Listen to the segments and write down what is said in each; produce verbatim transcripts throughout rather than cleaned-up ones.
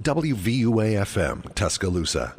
W V U A F M, Tuscaloosa.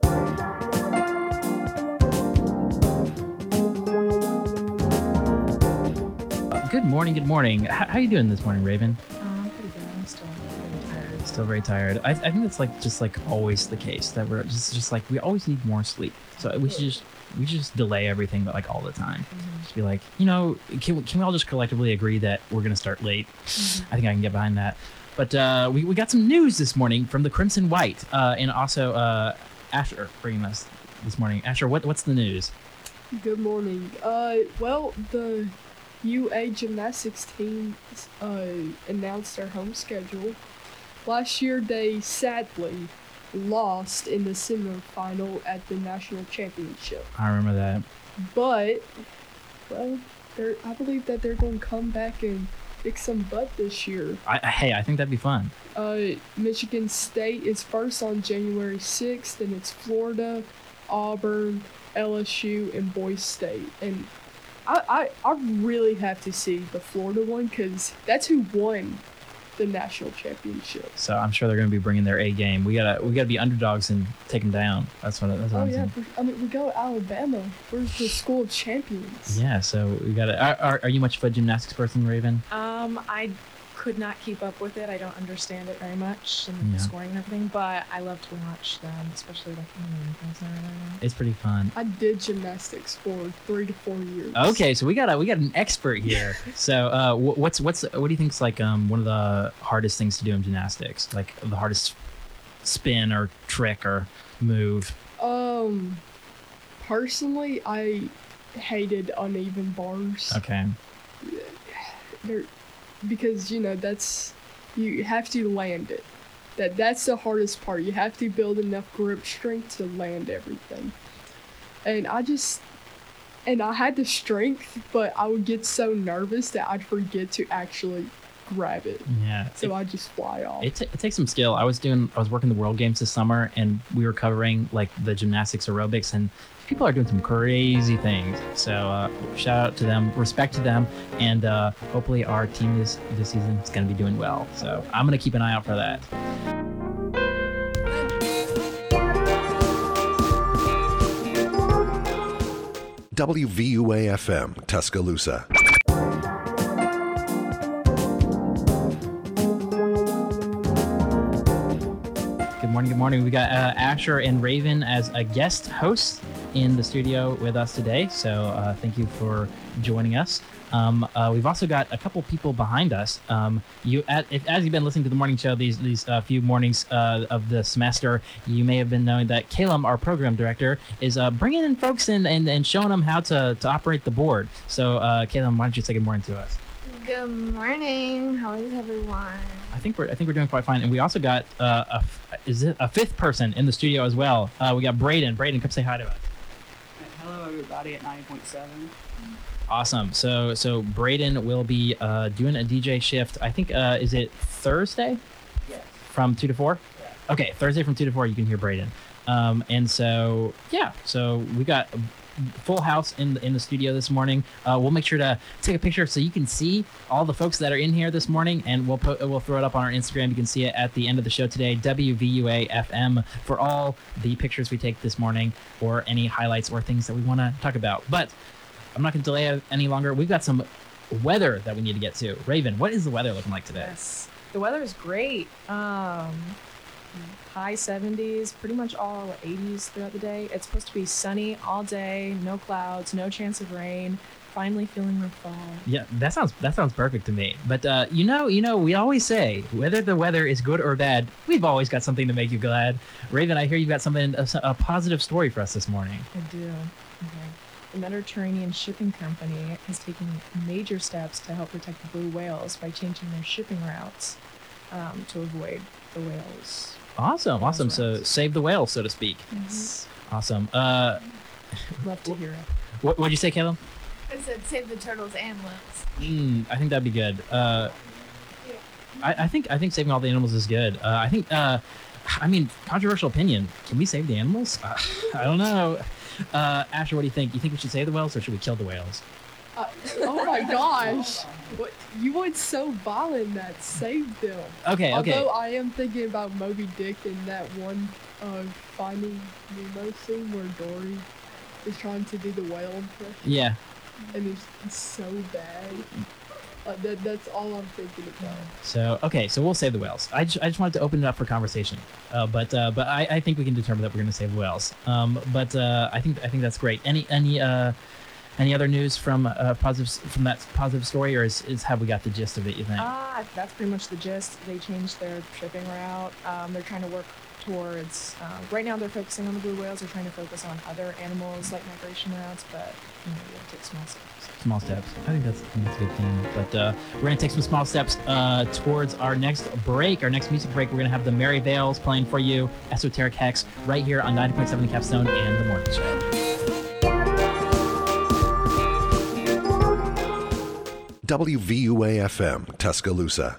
Good morning, good morning. How, how you doing this morning, Raven? Uh, I'm pretty good. I'm still very tired. Still very tired. I, I think that's like just like always the case that we're just just like we always need more sleep. So we should just we should just delay everything, but like all the time. Mm-hmm. Just be like, you know, can we, can we all just collectively agree that we're gonna start late? Mm-hmm. I think I can get behind that. But uh, we we got some news this morning from the Crimson White, uh, and also uh, Asher bringing us this morning. Asher, what what's the news? Good morning. Uh, well, the U A gymnastics team uh, announced their home schedule. Last year, they sadly lost in the semifinal at the national championship. I remember that. But, well, they're, I believe that they're going to come back and kick some butt this year. I, I, hey, I think that'd be fun. Uh, Michigan State is first on January sixth, and it's Florida, Auburn, L S U, and Boise State. And I, I, I really have to see the Florida one because that's who won the national championship. So I'm sure they're going to be bringing their A game. We gotta we gotta be underdogs and take them down. That's what that's what Oh I'm yeah, saying. I mean we go Alabama. We're the school of champions. Yeah. So we gotta. Are, are, are you much of a gymnastics person, Raven? Um, I could not keep up with it. I don't understand it very much and Yeah. the scoring and everything, but I love to watch them, especially like in the Olympics and everything. It's pretty fun. I did gymnastics for three to four years. Okay, so we got a we got an expert here. So uh, wh- what's what's what do you think is like um one of the hardest things to do in gymnastics? Like the hardest spin or trick or move? Um, personally, I hated uneven bars. Okay. They're, because you know that's you have to land it. That that's the hardest part. You have to build enough grip strength to land everything. And I just and I had the strength, but I would get so nervous that I'd forget to actually grab it. Yeah. So it, I just fly off. it, t- it takes some skill. I was doing I was working the World Games this summer, and we were covering like the gymnastics aerobics, and people are doing some crazy things. So uh, shout out to them, respect to them, and uh, hopefully our team this this season is going to be doing well. So I'm going to keep an eye out for that. W V U A F M, Tuscaloosa. Good morning, good morning. We got uh, Asher and Raven as a guest host in the studio with us today. So uh, thank you for joining us. Um, uh, we've also got a couple people behind us. Um, you, at, if, as you've been listening to the morning show these these uh, few mornings uh, of the semester, you may have been knowing that Calum, our program director, is uh, bringing in folks in and, and showing them how to, to operate the board. So uh, Calum, why don't you say good morning to us? Good morning. How is everyone? I think we're I think we're doing quite fine, and we also got uh, a f- is it a fifth person in the studio as well. Uh, we got Braden. Braden, come say hi to us. Hello, everybody at ninety point seven. Awesome. So so Braden will be uh, doing a D J shift. I think uh, is it Thursday? Yes. From two to four. Yeah. Okay, Thursday from two to four. You can hear Braden. Um, and so yeah, so we got a full house in the, in the studio this morning. Uh, we'll make sure to take a picture so you can see all the folks that are in here this morning, and we'll put we'll throw it up on our Instagram. You can see it at the end of the show today. W V U A F M for all the pictures we take this morning, or any highlights or things that we want to talk about. But I'm not going to delay it any longer. We've got some weather that we need to get to. Raven, what is the weather looking like today? Yes. The weather is great. Um, high seventies, pretty much all eighties throughout the day. It's supposed to be sunny all day, no clouds, no chance of rain. Finally feeling the fall. Yeah, that sounds that sounds perfect to me. But uh, you know, you know, we always say whether the weather is good or bad, we've always got something to make you glad. Raven, I hear you got something a, a positive story for us this morning. I do. Okay. The Mediterranean Shipping Company has taken major steps to help protect the blue whales by changing their shipping routes um, to avoid the whales. Awesome, awesome. That's So right. save the whale, so to speak. Yes. Awesome. Uh, Love to hear it. what what'd you say, Caleb? I said save the turtles and whales. Mm, I think that'd be good. Uh, I, I think I think saving all the animals is good. Uh, I think. Uh, I mean, controversial opinion. Can we save the animals? Uh, I don't know. Uh, Asher, what do you think? You think we should save the whales or should we kill the whales? Uh, oh my gosh! What you went so violent that saved them. Okay, okay. Although I am thinking about Moby Dick in that one uh, Finding Nemo scene where Dory is trying to do the whale impression. Yeah. And it's, it's so bad. Uh, that that's all I'm thinking about. So okay, so we'll save the whales. I just, I just wanted to open it up for conversation, uh, but uh, but I, I think we can determine that we're going to save the whales. Um, but uh, I think I think that's great. Any any uh, any other news from uh, positive from that positive story, or is, is have we got the gist of it? You think? Ah, that's pretty much the gist. They changed their shipping route. Um, they're trying to work towards. Uh, right now, they're focusing on the blue whales. They're trying to focus on other animals like migration routes, but you know, you have to take small steps. Small steps. I think that's, I think that's a good thing. But uh, we're gonna take some small steps uh, towards our next break, our next music break. We're gonna have the Merry Veils playing for you, Esoteric Hex, right here on ninety point seven The Capstone and The Morning Show. W V U A F M, Tuscaloosa.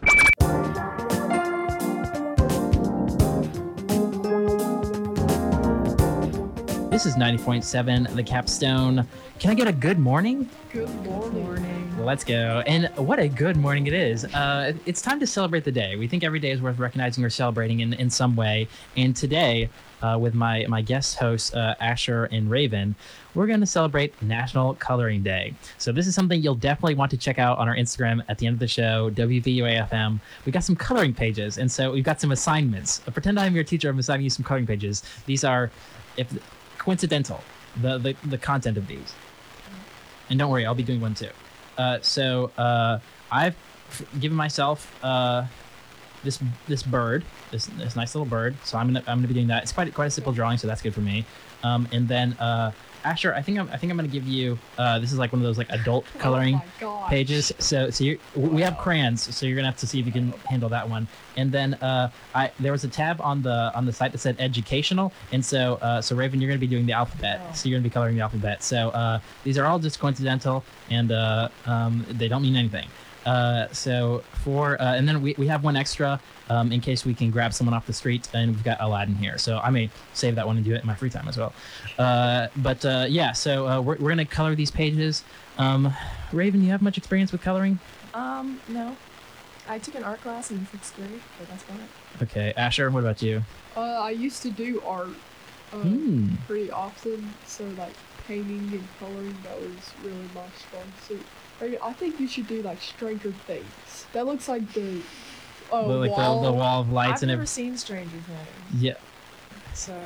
This is ninety point seven The Capstone. Can I get a good morning? Good morning. Morning. Let's go. And what a good morning it is. Uh, it's time to celebrate the day. We think every day is worth recognizing or celebrating in, in some way. And today, uh, with my, my guest hosts, uh, Asher and Raven, we're going to celebrate National Coloring Day. So this is something you'll definitely want to check out on our Instagram at the end of the show, W V U A F M. We got some coloring pages. And so we've got some assignments. Uh, pretend I'm your teacher. I'm assigning you some coloring pages. These are if coincidental, the, the, the content of these. And don't worry, I'll be doing one too. Uh, so uh, I've given myself uh, this this bird, this this nice little bird. So I'm gonna I'm gonna be doing that. It's quite quite a simple drawing, so that's good for me. Um, and then uh, Asher, I think I'm I think I'm gonna give you. Uh, this is like one of those like adult coloring Oh my gosh. pages. So so you we have crayons, so you're gonna have to see if you can handle that one. And then uh, I there was a tab on the on the site that said educational, and so uh, so Raven, you're gonna be doing the alphabet. Oh. So you're gonna be coloring the alphabet. So uh, these are all just coincidental, and uh, um, they don't mean anything. Uh, so for uh, and then we, we have one extra um, in case we can grab someone off the street, and we've got Aladdin here. So I may save that one and do it in my free time as well. Uh, but uh, yeah, so uh, we're we're gonna color these pages. Um, Raven, do you have much experience with coloring? Um, no. I took an art class in sixth grade, but that's about it. Okay, Asher, what about you? Uh, I used to do art uh, Hmm. pretty often, so like painting and coloring, that was really my strong suit. Or I think you should do like Stranger Things. That looks like the uh, The- like wall. the, the wall of lights I've and never everything. seen Stranger Things, Yeah, so.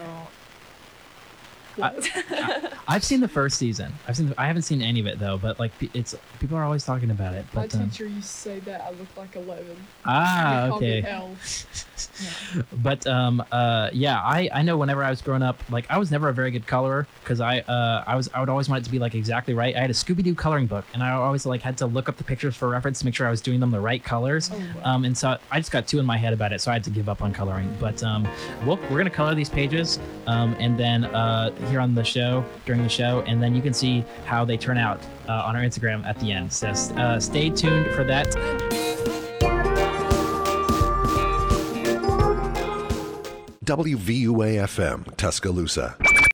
I- I've seen the first season. I've seen. I haven't seen any of it though. But like, pe- it's people are always talking about it. My But um, teacher used to say that I look like eleven. ah, He called me okay. L. But um, uh, yeah, I, I know whenever I was growing up, like I was never a very good colorer because I uh I was I would always want it to be like exactly right. I had a Scooby Doo coloring book, and I always like had to look up the pictures for reference to make sure I was doing them the right colors. Oh, wow. Um, and so I just got two in my head about it, so I had to give up on coloring. But um, we'll, we're gonna color these pages, um, and then uh, here on the show during the show, and then you can see how they turn out uh, on our Instagram at the end. So uh, stay tuned for that. W V U A F M, Tuscaloosa.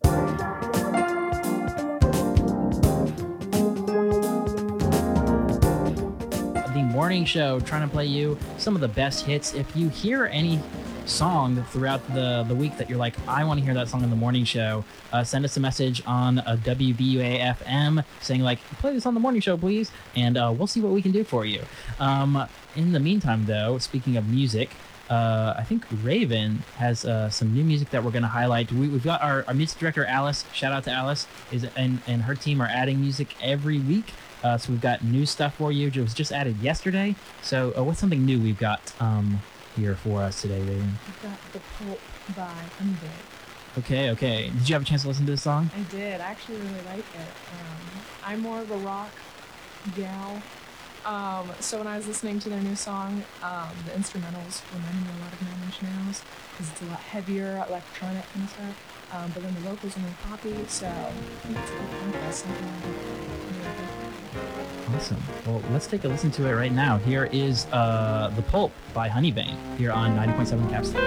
The morning show, trying to play you some of the best hits. If you hear any song throughout the the week that you're like, I want to hear that song in the morning show, uh, send us a message on uh, W V U A F M saying like, play this on the morning show, please, and uh, we'll see what we can do for you. Um, in the meantime, though, speaking of music, uh, I think Raven has uh, some new music that we're going to highlight. We, we've got our, our music director, Alice. Shout out to Alice, is and and her team are adding music every week. Uh, so we've got new stuff for you. It was just added yesterday. So uh, what's something new we've got um, here for us today, Raven? I've got The Pulp by Undead. Okay, okay. Did you have a chance to listen to this song? I did. I actually really like it. Um, I'm more of a rock gal. Um, so when I was listening to their new song, um, the instrumentals reminded me a lot of Nine Inch Nails because it's a lot heavier, electronic kind of stuff. Um, but then the vocals are more poppy, so I think it's a good contrast. Something I really like. Awesome. Well, let's take a listen to it right now. Here is uh, The Pulp by Honeybane here on ninety point seven Capstone.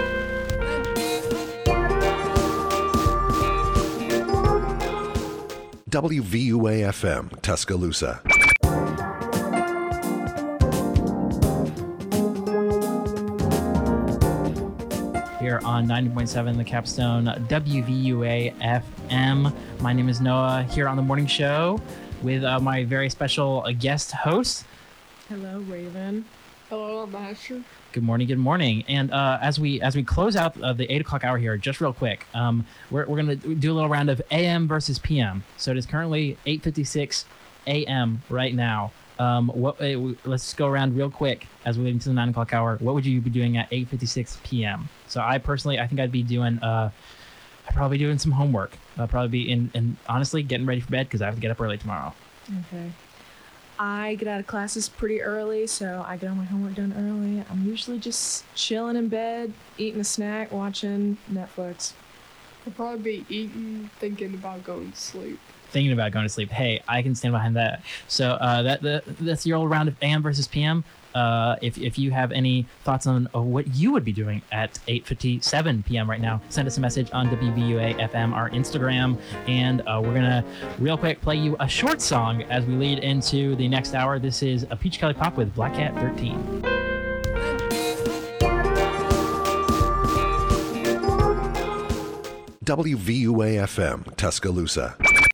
W V U A F M, Tuscaloosa. on ninety point seven The Capstone W V U A F M. My name is Noah, here on the morning show with uh, my very special uh, guest host. Hello, Raven. Hello, I'm Asher. Good morning, good morning. And uh, as we as we close out uh, the eight o'clock hour here, just real quick, um, we're we're gonna do a little round of A M versus P M. So it is currently eight fifty-six A M right now. Um, what? Uh, let's just go around real quick as we lead into the nine o'clock hour. What would you be doing at eight fifty-six P M? So I personally, I think I'd be doing, uh, I'd probably be doing some homework. I'll probably be in, and honestly, getting ready for bed because I have to get up early tomorrow. Okay. I get out of classes pretty early, so I get all my homework done early. I'm usually just chilling in bed, eating a snack, watching Netflix. I'll probably be eating, thinking about going to sleep. Thinking about going to sleep. Hey, I can stand behind that. So uh, that the, that's your old round of A M versus P M. Uh, if if you have any thoughts on uh, what you would be doing at eight fifty-seven P M right now, send us a message on W V U A F M, our Instagram, and uh, we're gonna real quick play you a short song as we lead into the next hour. This is a Peach Kelly Pop with Black Cat thirteen. W V U A F M, Tuscaloosa.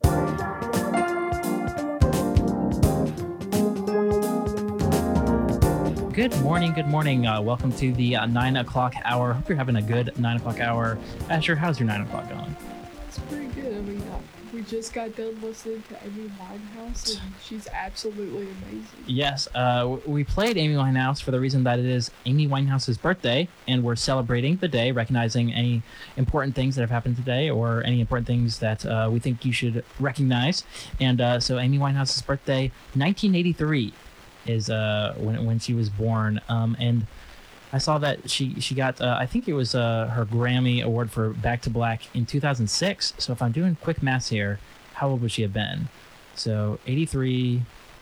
Good morning, good morning. Uh, welcome to the uh, nine o'clock hour. Hope you're having a good nine o'clock hour. Asher, how's your nine o'clock going? It's pretty good. I mean, uh, we just got done listening to Amy Winehouse, and she's absolutely amazing. Yes, uh, w- we played Amy Winehouse for the reason that it is Amy Winehouse's birthday, and we're celebrating the day, recognizing any important things that have happened today or any important things that uh, we think you should recognize. And uh, so Amy Winehouse's birthday, nineteen eighty-three. Is uh when when she was born, um and I saw that she she got uh, I think it was uh her Grammy award for Back to Black in two thousand six. So if I'm doing quick maths here, how old would she have been? So eighty-three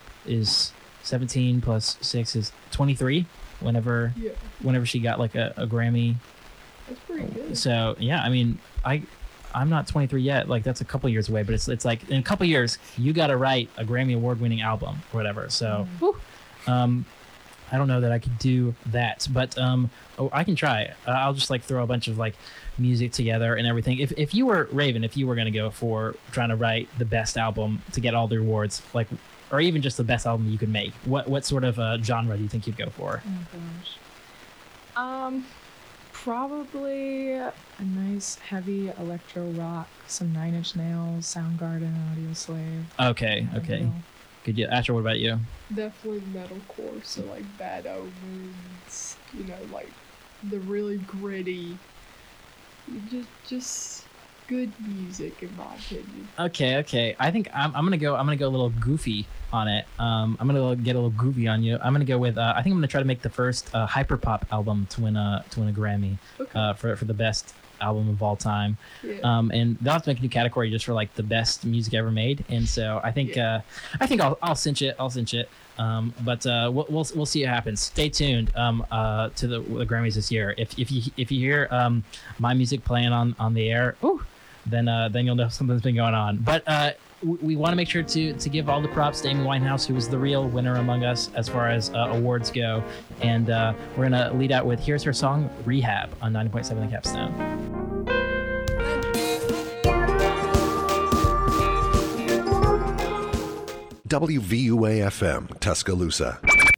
is seventeen plus six is twenty-three. Whenever Yeah, whenever she got like a, a Grammy. that's pretty good. So yeah, I mean I. I'm not twenty-three yet. Like that's a couple years away, but it's it's like in a couple years you got to write a Grammy award-winning album or whatever. So, whew, um, I don't know that I could do that, but um, oh, I can try. Uh, I'll just like throw a bunch of like music together and everything. If if you were Raven, if you were gonna go for trying to write the best album to get all the awards, like, or even just the best album you could make, what what sort of uh, genre do you think you'd go for? Oh gosh. Um, probably a nice heavy electro rock, some Nine Inch Nails, Soundgarden, Audioslave. Okay, okay. Good. Yeah, Asher, what about you? Definitely metalcore, so like Bad Omens, you know, like the really gritty, just just good music in my opinion. Okay, okay. I think I'm, I'm gonna go. I'm gonna go a little goofy on it. Um, I'm gonna get a little goofy on you. I'm gonna go with. Uh, I think I'm gonna try to make the first uh, hyperpop album to win a to win a Grammy Okay. uh, for for the best album of all time. Yeah. Um, and they'll have to make a new category just for like the best music ever made. And so I think Yeah. uh, I think I'll I'll cinch it. I'll cinch it. Um, but uh, we'll, we'll we'll see what happens. Stay tuned um, uh, to the, the Grammys this year. If if you if you hear um, my music playing on, on the air, ooh, then uh, then you'll know something's been going on. But uh, we, we want to make sure to to give all the props to Amy Winehouse, who was the real winner among us as far as uh, awards go. And uh, we're gonna lead out with here's her song "Rehab" on ninety point seven The Capstone. W V U A F M, Tuscaloosa.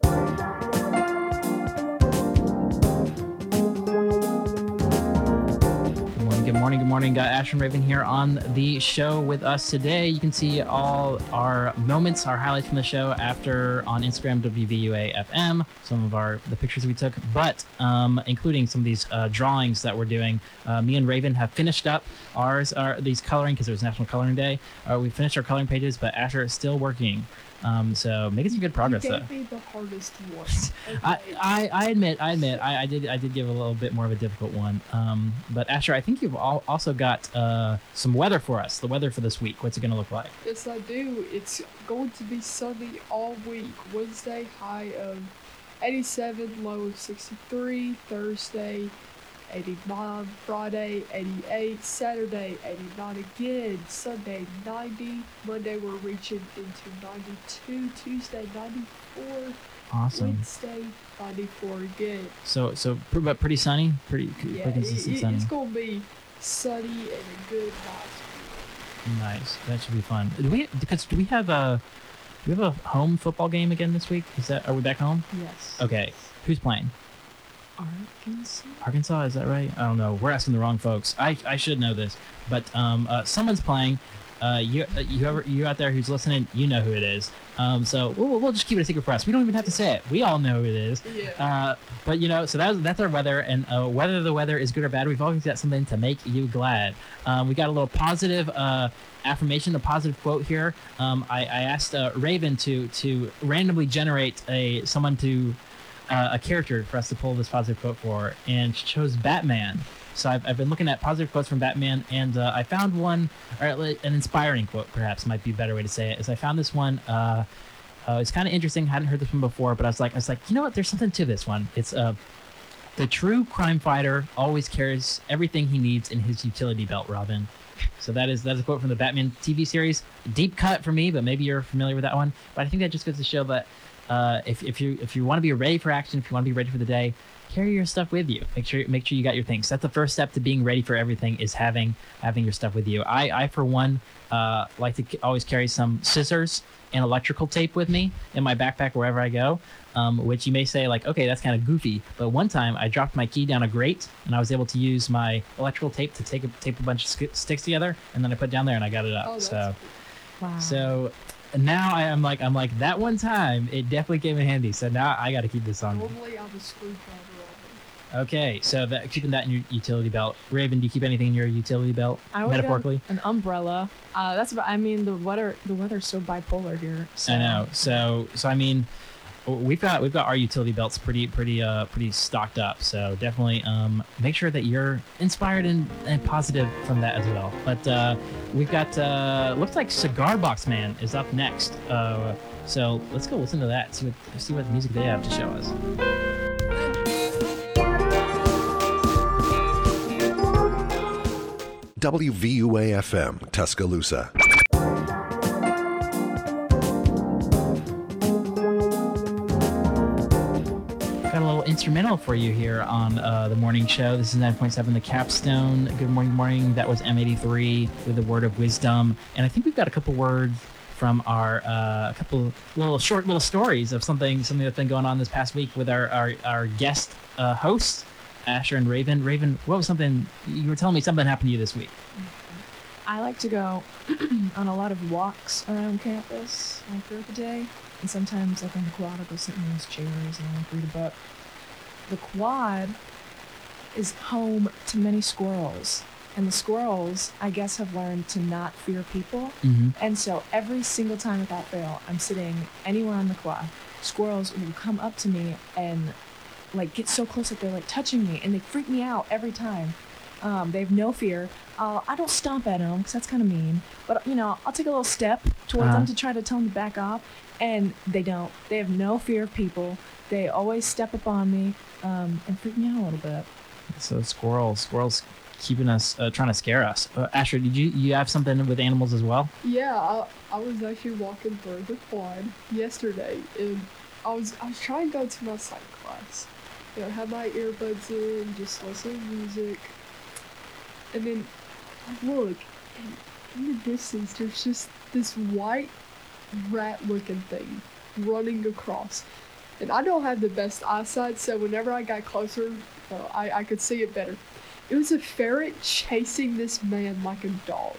Good morning, good morning. Got Ash and Raven here on the show with us today. You can see all our moments, our highlights from the show after on Instagram, W V U A F M, some of our the pictures we took, but um, including some of these uh, drawings that we're doing. Uh, me and Raven have finished up ours, are these coloring, because it was National Coloring Day. Uh, we finished our coloring pages, but Asher is still working. Um, so making some good progress You though. gave me the hardest one. I, Okay. I, I admit, I admit, I, I did, I did give a little bit more of a difficult one. Um, but Asher, I think you've al- also got uh, some weather for us. The weather for this week. What's it going to look like? Yes, I do. It's going to be sunny all week. Wednesday, high of eighty-seven, low of sixty-three. Thursday, eighty-nine. Friday, eighty-eight. Saturday, eighty-nine again. Sunday, ninety. Monday, we're reaching into ninety-two. Tuesday, ninety-four. Awesome. Wednesday, ninety-four again. So so pr- but pretty sunny, pretty, pretty Yeah, it, consistent it- sunny. it's gonna be sunny and a good nice. Nice. That should be fun. Do we because do we have a do we have a home football game again this week? Is that are we back home? Yes. Okay. Who's playing? Arkansas. Arkansas, is that right? I don't know. We're asking the wrong folks. I, I should know this, but um, uh, someone's playing. Uh, you uh, you ever, you out there who's listening, you know who it is. Um, so we'll, we'll just keep it a secret for us. We don't even have to say it. We all know who it is. Yeah. Uh, but you know, so that's that's our weather, and uh, whether the weather is good or bad, we've always got something to make you glad. Um, we got a little positive uh, affirmation, a positive quote here. Um, I, I asked uh, Raven to to randomly generate a someone to uh, a character for us to pull this positive quote for, and she chose Batman. So I've, I've been looking at positive quotes from Batman, and uh, I found one, or an inspiring quote, perhaps might be a better way to say it. Is I found this one. Uh, uh, it's kind of interesting. Hadn't heard this one before, but I was like, I was like, you know what? There's something to this one. It's uh, the true crime fighter always carries everything he needs in his utility belt, Robin. So that is that's a quote from the Batman T V series. Deep cut for me, but maybe you're familiar with that one. But I think that just goes to show that uh, if if you if you want to be ready for action, if you want to be ready for the day, carry your stuff with you. Make sure make sure you got your things. That's the first step to being ready for everything, is having having your stuff with you. I, I for one, uh, like to c- always carry some scissors and electrical tape with me in my backpack wherever I go. Um, which you may say like, okay, that's kind of goofy. But one time I dropped my key down a grate, and I was able to use my electrical tape to take a, tape a bunch of sk- sticks together, and then I put it down there and I got it up. Oh, that's so Wow. so now I am like I'm like that one time it definitely came in handy. So now I got to keep this on me. Normally I'm a screwdriver on Okay, so that keeping that in your utility belt. Raven, do you keep anything in your utility belt? I always got Metaphorically, an umbrella. Uh, that's about. I mean, the weather. The weather's so bipolar here. So. I know. So so I mean, we've got we've got our utility belts pretty pretty uh pretty stocked up. So definitely um make sure that you're inspired and, and positive from that as well. But uh, we've got uh looks like Cigar Box Man is up next. Uh, so let's go listen to that. See what see what music they have to show us. W V U A F M, Tuscaloosa. Got a little instrumental for you here on uh, the morning show. This is nine point seven The Capstone. Good morning, morning. That was M eighty-three with a word of wisdom. And I think we've got a couple words from our, uh, a couple little short little stories of something something that's been going on this past week with our, our, our guest uh, hosts, Asher and Raven. Raven, what was something, you were telling me something happened to you this week. I like to go on a lot of walks around campus like throughout the day, and sometimes like on the quad I'll go sit in those chairs and like read a book. The quad is home to many squirrels, and the squirrels, I guess, have learned to not fear people. Mm-hmm. And so every single time without fail, I'm sitting anywhere on the quad, squirrels will come up to me and like get so close that they're like touching me, and they freak me out every time. Um, they have no fear. Uh, I don't stomp at them because that's kind of mean, but you know, I'll take a little step towards Uh-huh. them to try to tell them to back off, and they don't. They have no fear of people. They always step up on me um, and freak me out a little bit. So squirrels, squirrels keeping us, uh, trying to scare us. Uh, Asher, did you, you have something with animals as well? Yeah, I, I was actually walking through the quad yesterday, and I was I was trying to go to my psych class. You know, have my earbuds in, just listen to music, and then I look, and in the distance, there's just this white rat-looking thing running across. And I don't have the best eyesight, so whenever I got closer, uh, I, I could see it better. It was a ferret chasing this man like a dog.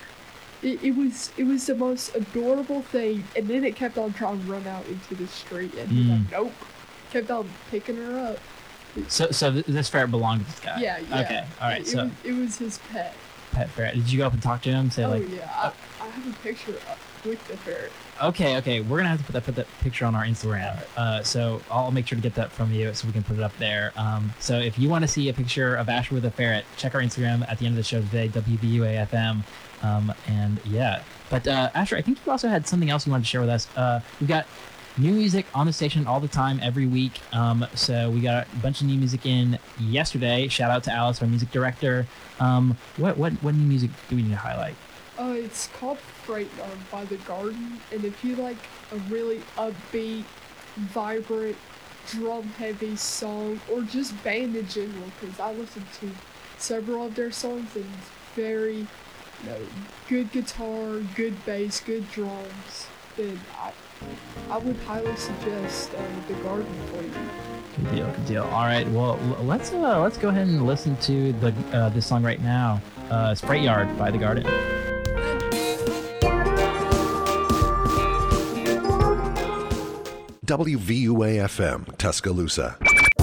It, it was it was the most adorable thing, and then it kept on trying to run out into the street, and he's Mm. like, nope. Kept on picking her up. So so th- this ferret belonged to this guy? Yeah, yeah. Okay, all right, It, so it, was, it was his pet. pet ferret. Did you go up and talk to him? Say Oh like, yeah, I, I have a picture up with the ferret. okay, okay, we're gonna have to put that put that picture on our Instagram. Uh, so I'll make sure to get that from you so we can put it up there. Um, so if you want to see a picture of Asher with a ferret, check our Instagram at the end of the show today, W V U A F M. Um, and yeah, but uh, Asher, I think you also had something else you wanted to share with us. Uh, we got new music on the station all the time, every week. Um, so we got a bunch of new music in yesterday. Shout out to Alice, our music director. Um, what what what new music do we need to highlight? Uh, it's called Freight Yard by The Garden, and if you like a really upbeat, vibrant, drum-heavy song, or just band in general, because I listened to several of their songs and it's very, you know, good guitar, good bass, good drums, then I, I would highly suggest uh, The Garden for you. Good deal, good deal. All right, well, l- let's uh, let's go ahead and listen to the uh, this song right now. Uh, it's Freight Yard by The Garden. W V U A F M, Tuscaloosa.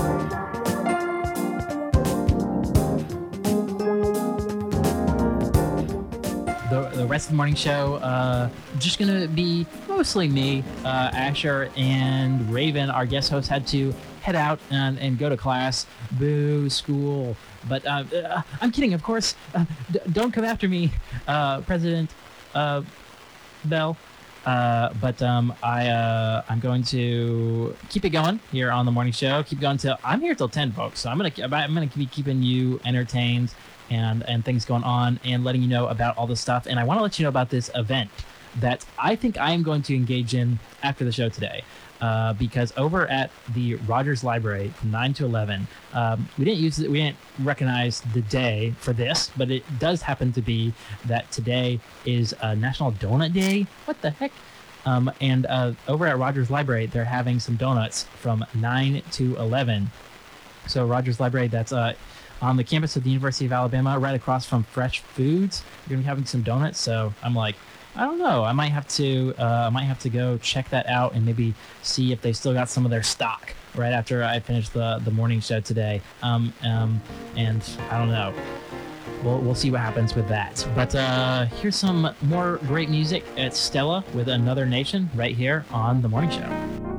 The, the rest of the morning show, uh, just gonna be mostly me, uh, Asher, and Raven. Our guest host had to head out and, and go to class. Boo, school. But uh, uh, I'm kidding, of course. Uh, d- don't come after me, uh, President uh, Bell. Uh, but um, I uh, I'm going to keep it going here on the morning show. Keep going till I'm here till ten, folks. So I'm gonna I'm gonna be keeping you entertained and and things going on and letting you know about all this stuff. And I want to let you know about this event that I think I am going to engage in after the show today. Uh, because over at the Rogers Library from nine to eleven, um, we didn't use it, we didn't recognize the day for this, but it does happen to be that today is uh, National Donut Day. What the heck? Um, and uh, over at Rogers Library, they're having some donuts from nine to eleven. So Rogers Library, that's uh, on the campus of the University of Alabama, right across from Fresh Foods. You're gonna be having some donuts. So I'm like, I don't know. I might have to. Uh, I might have to go check that out and maybe see if they still got some of their stock right after I finish the the morning show today. Um, um, and I don't know. We'll we'll see what happens with that. But uh, here's some more great music. It's Stella with Another Nation right here on the morning show.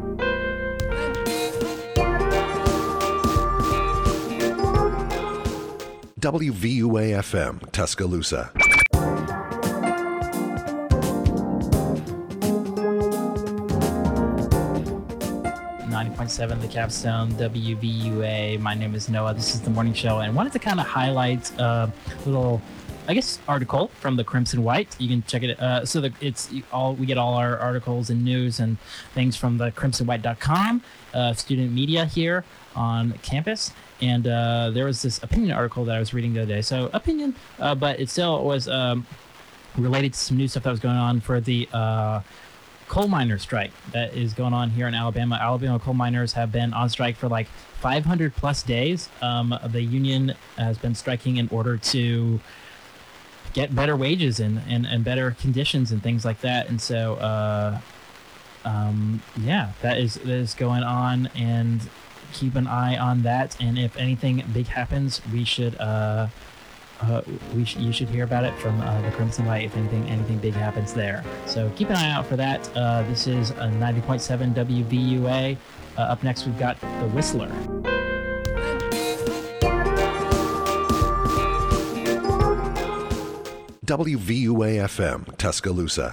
W V U A F M, Tuscaloosa. ninety point seven The Capstone, W V U A. My name is Noah. This is the morning show, and wanted to kind of highlight a little, I guess, article from the Crimson White. You can check it. Uh, so the, it's all we get all our articles and news and things from the crimson white dot com, uh, student media here on campus. And uh, there was this opinion article that I was reading the other day. So opinion, uh, but it still was um, related to some new stuff that was going on for the uh, coal miner strike that is going on here in Alabama. Alabama coal miners have been on strike for like five hundred plus days. Um, the union has been striking in order to get better wages and, and, and better conditions and things like that. And so, uh, um, yeah, that is that is going on, and keep an eye on that. And if anything big happens, we should uh, uh, we sh- you should hear about it from uh, the Crimson Light if anything anything big happens there. So keep an eye out for that. Uh, this is uh, ninety point seven W V U A. Uh, up next, we've got The Whistler. W V U A F M, Tuscaloosa.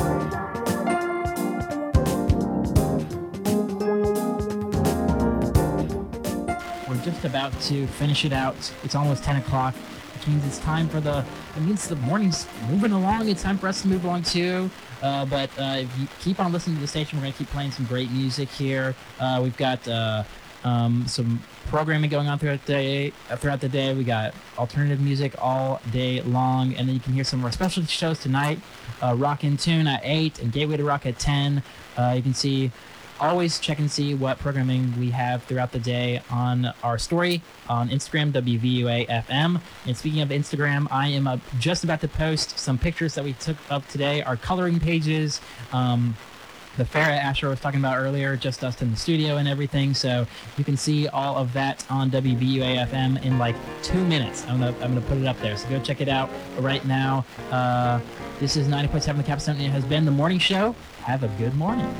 We're just about to finish it out. It's almost ten o'clock, which means it's time for the, it means the morning's moving along. It's time for us to move along too. Uh, but uh, if you keep on listening to the station, we're going to keep playing some great music here. Uh, we've got uh, um, some programming going on throughout the day. Uh, throughout the day, we got alternative music all day long, and then you can hear some of our specialty shows tonight. Uh, Rock in Tune at eight and Gateway to Rock at ten. Uh, you can see, always check and see what programming we have throughout the day on our story on Instagram, W V U A F M. And speaking of Instagram, I am uh, just about to post some pictures that we took up today, our coloring pages, um, the fair that Asher was talking about earlier, just us in the studio and everything. So you can see all of that on W V U A F M in like two minutes. I'm gonna I'm gonna put it up there. So go check it out right now. Uh, this is ninety point seven The Capstone. It has been the morning show. Have a good morning.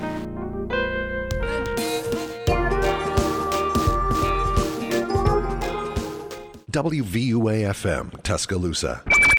W V U A F M, Tuscaloosa.